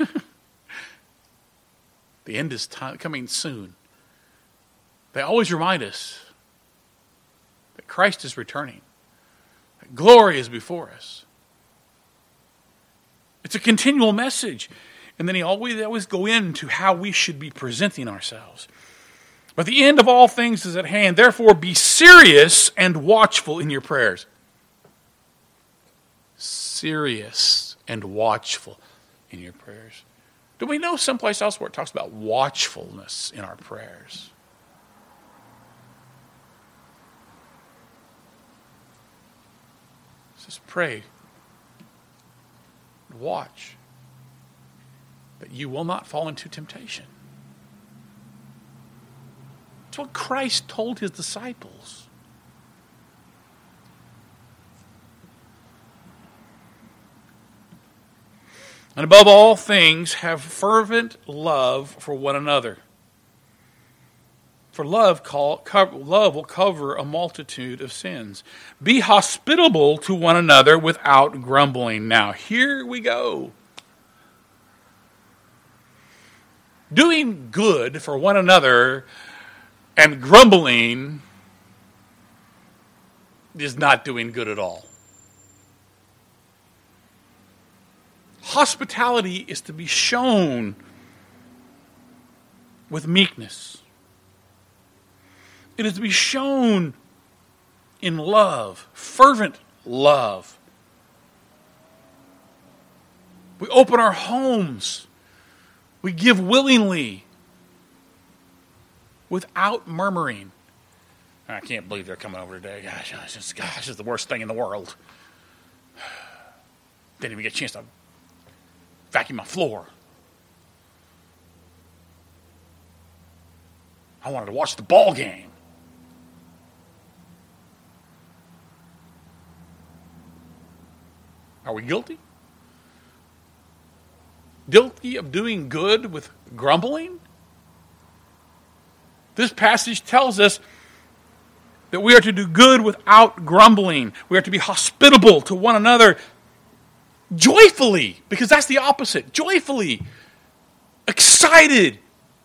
The end is time, coming soon. They always remind us that Christ is returning. That glory is before us. It's a continual message. And then he always, they always go into how we should be presenting ourselves. But the end of all things is at hand. Therefore, be serious and watchful in your prayers. Serious and watchful in your prayers. Do we know someplace else where it talks about watchfulness in our prayers? It says, pray, watch, that you will not fall into temptation. That's what Christ told his disciples. And above all things, have fervent love for one another. For love, call, cover, love will cover a multitude of sins. Be hospitable to one another without grumbling. Now, here we go. Doing good for one another and grumbling is not doing good at all. Hospitality is to be shown with meekness. It is to be shown in love, fervent love. We open our homes. We give willingly, without murmuring. I can't believe they're coming over today. Gosh, gosh, it's, gosh, it's the worst thing in the world. Didn't even get a chance to vacuum my floor. I wanted to watch the ball game. Are we guilty? Guilty of doing good with grumbling? This passage tells us that we are to do good without grumbling. We are to be hospitable to one another joyfully, because that's the opposite. Joyfully, excited,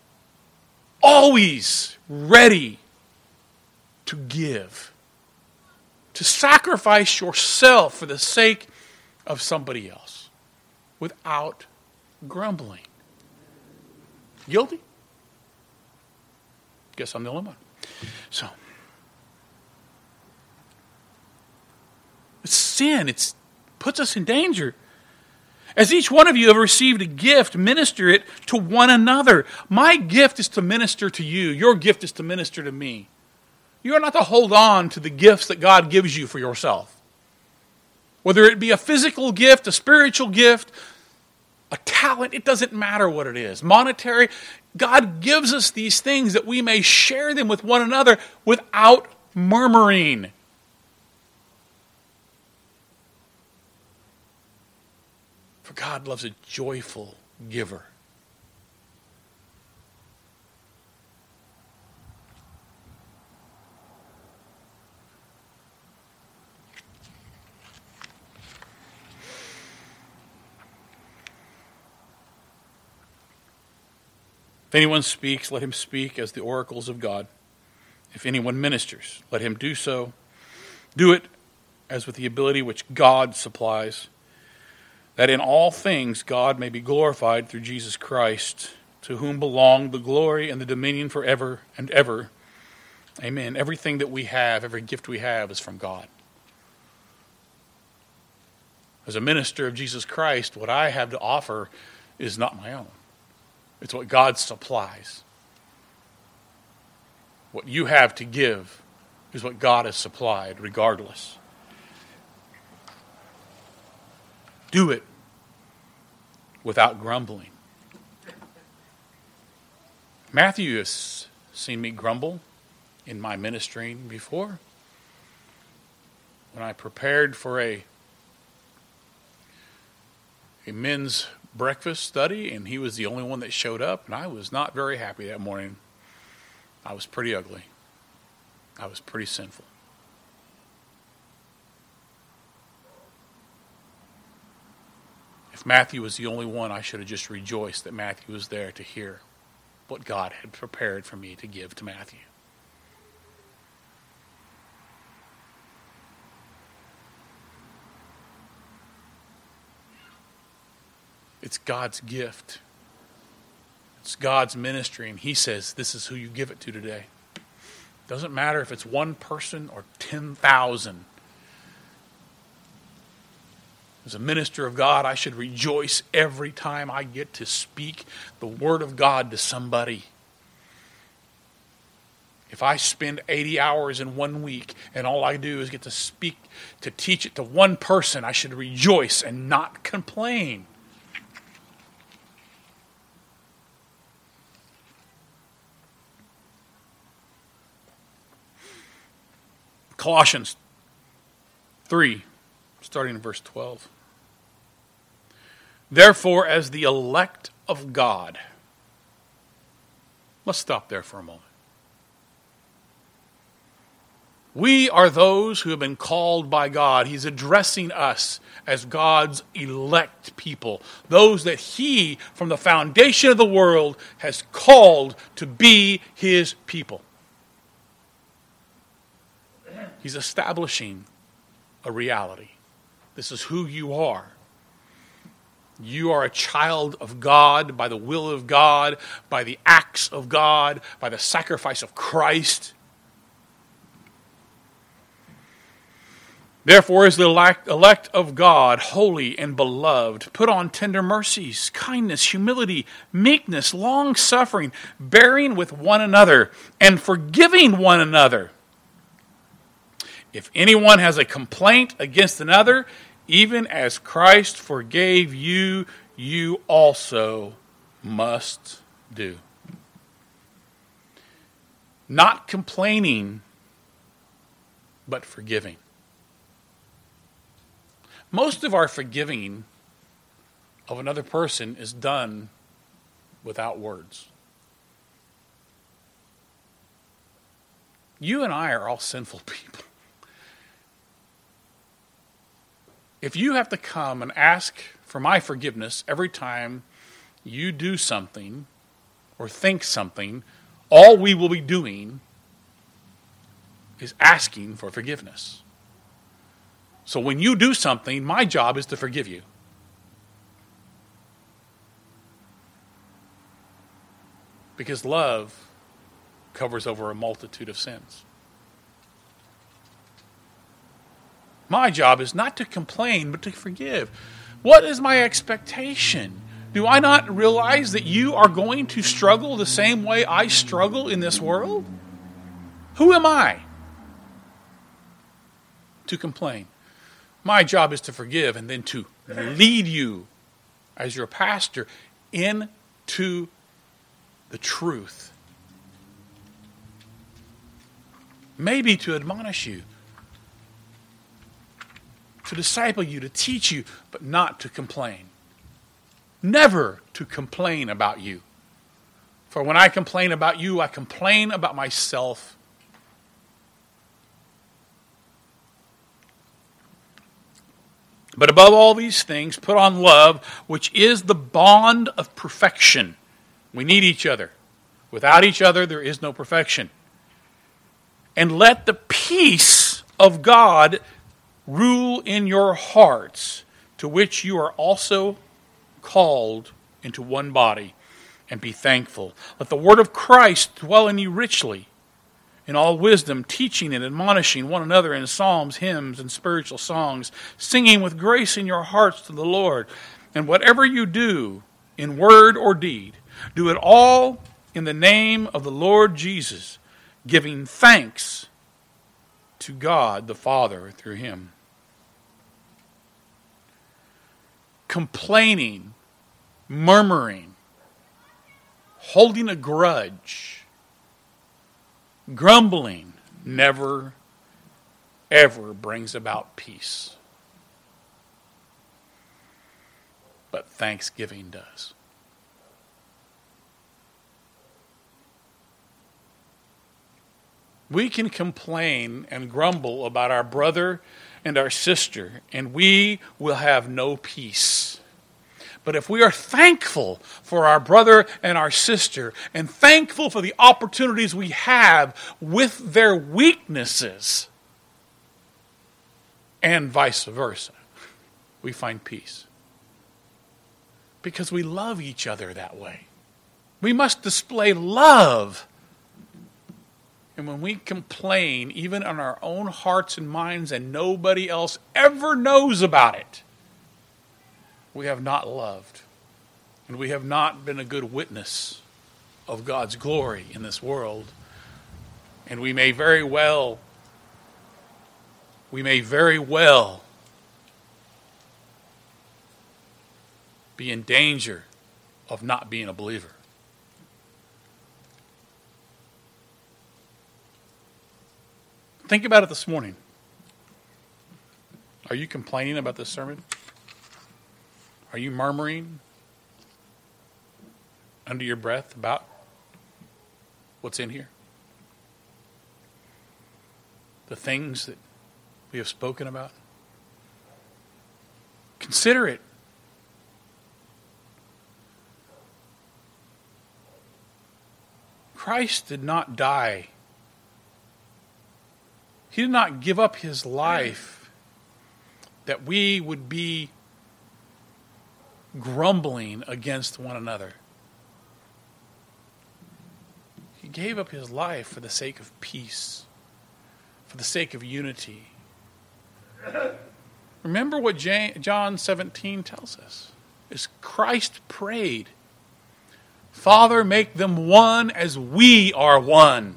always ready to give, to sacrifice yourself for the sake of somebody else without grumbling. Guilty? Guess I'm the only one. So, it's sin. It puts us in danger. As each one of you have received a gift, minister it to one another. My gift is to minister to you. Your gift is to minister to me. You are not to hold on to the gifts that God gives you for yourself. Whether it be a physical gift, a spiritual gift, a talent, it doesn't matter what it is. Monetary, God gives us these things that we may share them with one another without murmuring. For God loves a joyful giver. If anyone speaks, let him speak as the oracles of God. If anyone ministers, let him do so. Do it as with the ability which God supplies, that in all things God may be glorified through Jesus Christ, to whom belong the glory and the dominion forever and ever. Amen. Everything that we have, every gift we have is from God. As a minister of Jesus Christ, what I have to offer is not my own. It's what God supplies. What you have to give is what God has supplied regardless. Do it without grumbling. Matthew has seen me grumble in my ministering before. When I prepared for a, a men's breakfast study, and he was the only one that showed up, and I was not very happy that morning. I was pretty ugly. I was pretty sinful. If Matthew was the only one, I should have just rejoiced that Matthew was there to hear what God had prepared for me to give to Matthew. It's God's gift. It's God's ministry, and He says this is who you give it to today. Doesn't matter if it's one person or ten thousand. As a minister of God, I should rejoice every time I get to speak the Word of God to somebody. If I spend eighty hours in one week and all I do is get to speak, to teach it to one person, I should rejoice and not complain. Colossians three, starting in verse twelve. Therefore, as the elect of God. Let's stop there for a moment. We are those who have been called by God. He's addressing us as God's elect people. Those that He, from the foundation of the world, has called to be His people. He's establishing a reality. This is who you are. You are a child of God by the will of God, by the acts of God, by the sacrifice of Christ. Therefore, as the elect of God, holy and beloved, put on tender mercies, kindness, humility, meekness, long-suffering, bearing with one another, and forgiving one another. If anyone has a complaint against another, even as Christ forgave you, you also must do. Not complaining, but forgiving. Most of our forgiving of another person is done without words. You and I are all sinful people. If you have to come and ask for my forgiveness every time you do something or think something, all we will be doing is asking for forgiveness. So when you do something, my job is to forgive you. Because love covers over a multitude of sins. My job is not to complain, but to forgive. What is my expectation? Do I not realize that you are going to struggle the same way I struggle in this world? Who am I to complain? My job is to forgive and then to lead you as your pastor into the truth. Maybe to admonish you, to disciple you, to teach you, but not to complain. Never to complain about you. For when I complain about you, I complain about myself. But above all these things, put on love, which is the bond of perfection. We need each other. Without each other, there is no perfection. And let the peace of God rule in your hearts, to which you are also called into one body, and be thankful. Let the word of Christ dwell in you richly, in all wisdom, teaching and admonishing one another in psalms, hymns, and spiritual songs, singing with grace in your hearts to the Lord. And whatever you do, in word or deed, do it all in the name of the Lord Jesus, giving thanks to God the Father through him. Complaining, murmuring, holding a grudge, grumbling never, ever brings about peace. But thanksgiving does. We can complain and grumble about our brother and our sister, and we will have no peace. But if we are thankful for our brother and our sister, and thankful for the opportunities we have with their weaknesses, and vice versa, we find peace. Because we love each other that way. We must display love. And when we complain, even in our own hearts and minds, and nobody else ever knows about it, we have not loved. And we have not been a good witness of God's glory in this world. And we may very well, we may very well be in danger of not being a believer. Think about it this morning. Are you complaining about this sermon? Are you murmuring under your breath about what's in here? The things that we have spoken about? Consider it. Christ did not die. He did not give up his life that we would be grumbling against one another. He gave up his life for the sake of peace, for the sake of unity. Remember what John seventeen tells us. Is Christ prayed, Father, make them one as we are one.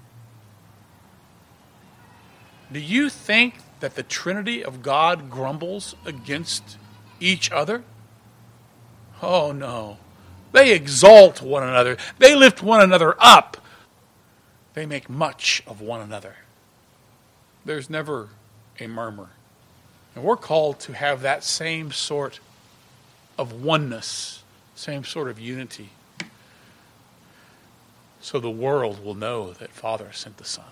Do you think that the Trinity of God grumbles against each other? Oh no. They exalt one another. They lift one another up. They make much of one another. There's never a murmur. And we're called to have that same sort of oneness, same sort of unity, so the world will know that Father sent the Son.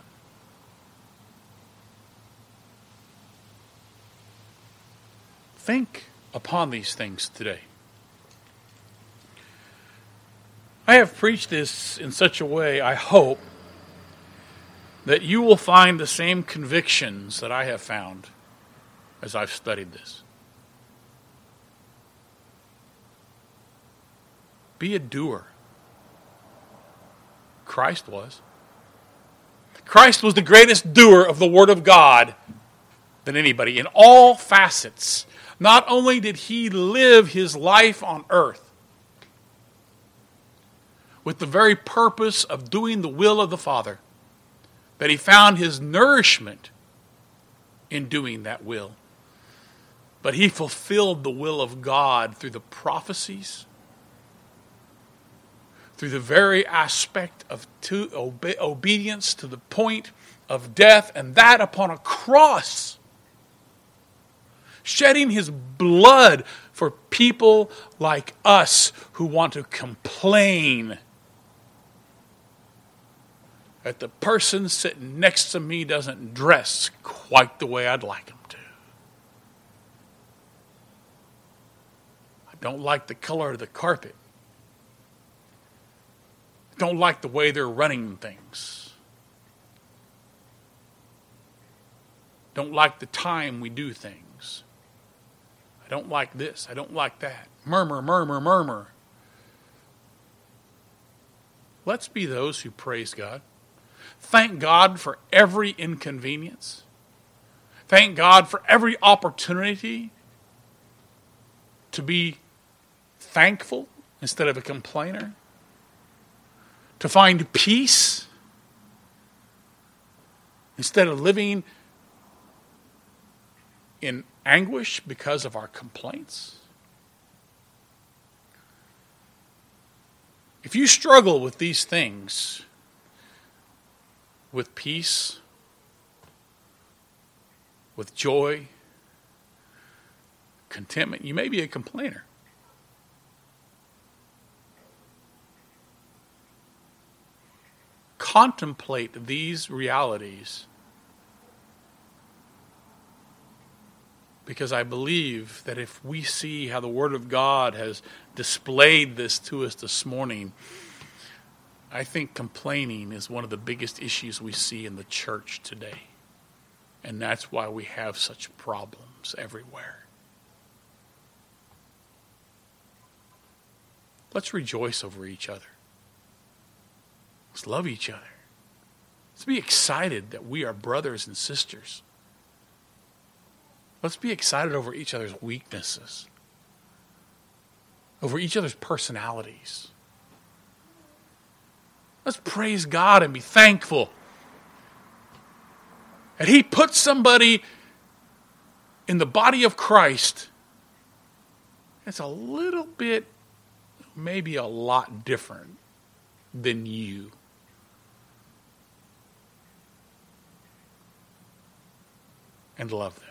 Think upon these things today. I have preached this in such a way, I hope, that you will find the same convictions that I have found as I've studied this. Be a doer. Christ was. Christ was the greatest doer of the Word of God than anybody in all facets. Not only did he live his life on earth with the very purpose of doing the will of the Father, but he found his nourishment in doing that will. But he fulfilled the will of God through the prophecies, through the very aspect of to obe- obedience to the point of death, and that upon a cross, shedding his blood for people like us who want to complain that the person sitting next to me doesn't dress quite the way I'd like him to. I don't like the color of the carpet. I don't like the way they're running things. Don't like the time we do things. I don't like this. I don't like that. Murmur, murmur, murmur. Let's be those who praise God. Thank God for every inconvenience. Thank God for every opportunity to be thankful instead of a complainer. To find peace instead of living in anguish because of our complaints? If you struggle with these things, with peace, with joy, contentment, you may be a complainer. Contemplate these realities, because I believe that if we see how the Word of God has displayed this to us this morning, I think complaining is one of the biggest issues we see in the church today. And that's why we have such problems everywhere. Let's rejoice over each other. Let's love each other. Let's be excited that we are brothers and sisters. Let's be excited over each other's weaknesses, over each other's personalities. Let's praise God and be thankful that He put somebody in the body of Christ that's a little bit, maybe a lot different than you. And love them.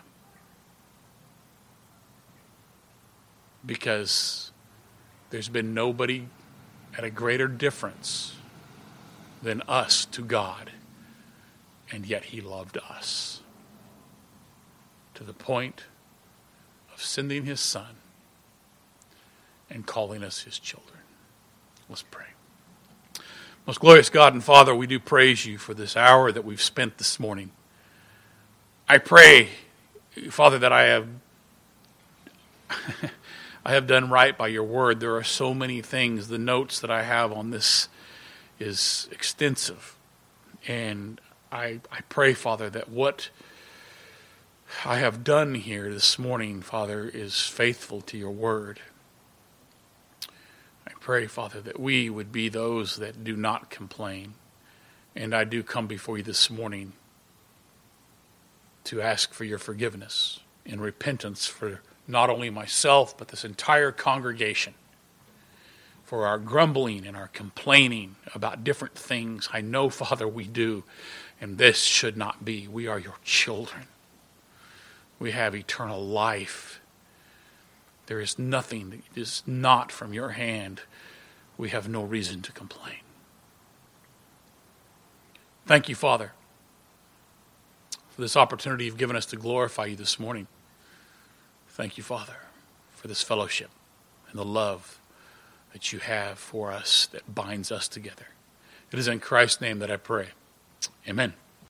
Because there's been nobody at a greater difference than us to God. And yet He loved us to the point of sending His Son and calling us His children. Let's pray. Most glorious God and Father, we do praise You for this hour that we've spent this morning. I pray, Father, that I have I have done right by Your word. There are so many things. The notes that I have on this is extensive. And I I pray, Father, that what I have done here this morning, Father, is faithful to Your word. I pray, Father, that we would be those that do not complain. And I do come before You this morning to ask for Your forgiveness and repentance for not only myself, but this entire congregation, for our grumbling and our complaining about different things. I know, Father, we do, and this should not be. We are Your children. We have eternal life. There is nothing that is not from Your hand. We have no reason to complain. Thank You, Father, for this opportunity You've given us to glorify You this morning. Thank You, Father, for this fellowship and the love that You have for us that binds us together. It is in Christ's name that I pray. Amen.